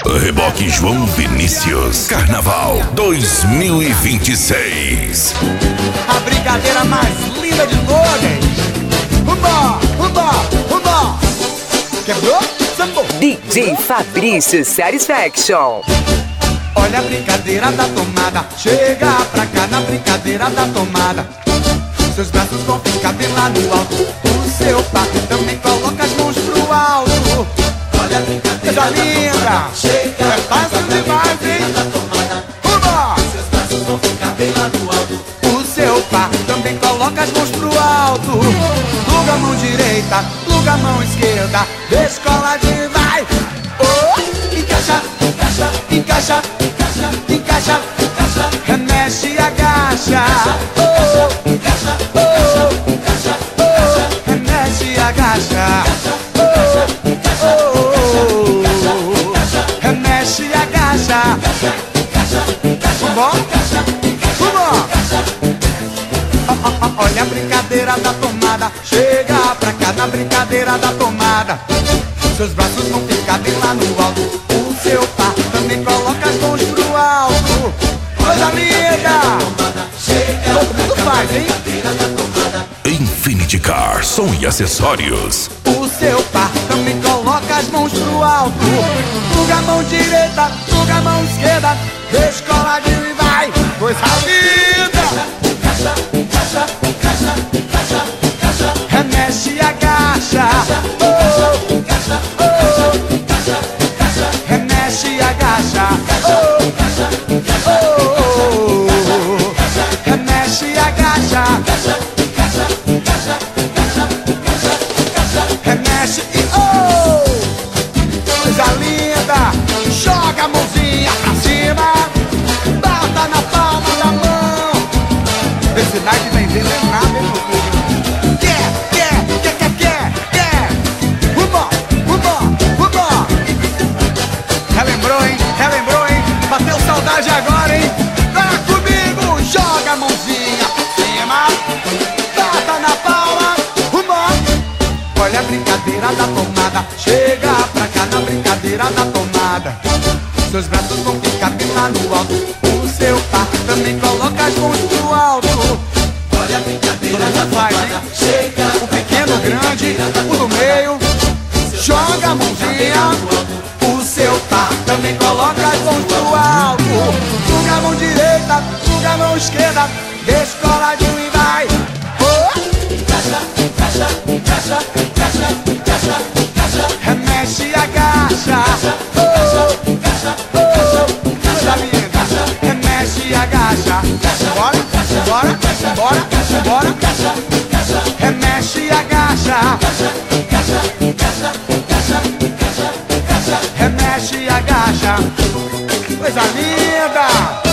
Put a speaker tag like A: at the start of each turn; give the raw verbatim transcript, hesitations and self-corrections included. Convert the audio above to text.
A: Reboque João Vinícius, Carnaval dois mil e vinte e seis.
B: A brincadeira mais linda de todas. Rumba, rumba, rumba. Quebrou? Sambou.
C: D J Fabrício Satisfaction.
B: Olha a brincadeira da tomada. Chega pra cá na brincadeira da tomada. Seus braços vão ficar bem lá no alto. O seu par também coloca as mãos pro alto. Olha a brincadeira da linda. Chega, é fácil demais, hein? Rumba! Seus braços vão ficar bem lá no alto. O seu par também coloca as mãos pro alto. Pluga a mão direita, pluga a mão esquerda. Descola de vai. Oh, encaixa, encaixa, encaixa, encaixa, encaixa, encaixa. Remexe e agacha. Oh, encaixa, oh, encaixa, oh. Remexe e agacha. Oh, oh, oh. Remexe e agacha. Vambora? Vambora! Olha a brincadeira da tomada. Chega pra cá na brincadeira da tomada. Seus braços vão ficar bem lá no alto. O seu par também coloca as mãos pro alto. Coisa linda! Todo mundo faz, hein?
A: Infinity Car, som e acessórios.
B: O seu par também coloca as mãos pro alto. Pluga a mão direita, pluga a mão esquerda. Descoladinho e vai. Coisa linda! Encaixa, encaixa, encaixa, encaixa, encaixa. Remexe e agacha. Oh, encaixa, oh, encaixa, encaixa. Remexe e agacha. Oh, encaixa, encaixa, oh, remexe e agacha. Encaixa, encaixa, encaixa, encaixa, encaixa. Remexe e oh! Coisa linda! Joga a mãozinha pra cima. Bota na palma da mão. Esse night vem vendendo nada, hein, meu filho? Quer, quer, quer, quer, quer, quer. Rumba, rumba, rumba. Relembrou, hein? Relembrou, hein? Bateu saudade agora, hein? Tá comigo, joga a mãozinha pra cima. Bota na palma. Rumba. Olha a brincadeira da tomada. Chega pra cá na brincadeira da tomada. Seus braços vão ficar bem lá no alto. O seu par também coloca as mãos pro alto. Olha a brincadeira da faz, hein? Chega, o pequeno, o grande, o do meio. Joga a mãozinha. O seu par também coloca as mãos pro alto. Pluga a mão direita, pluga a mão esquerda. Descoladinho e vai. Oh! Encaixa, encaixa, encaixa, encaixa, encaixa, encaixa. Remexe e agacha. Oh! Encaixa, oh! Coisa linda. Remexe e agacha. Bora, bora, bora, bora. Remexe e agacha. Remexe e agacha. Coisa linda.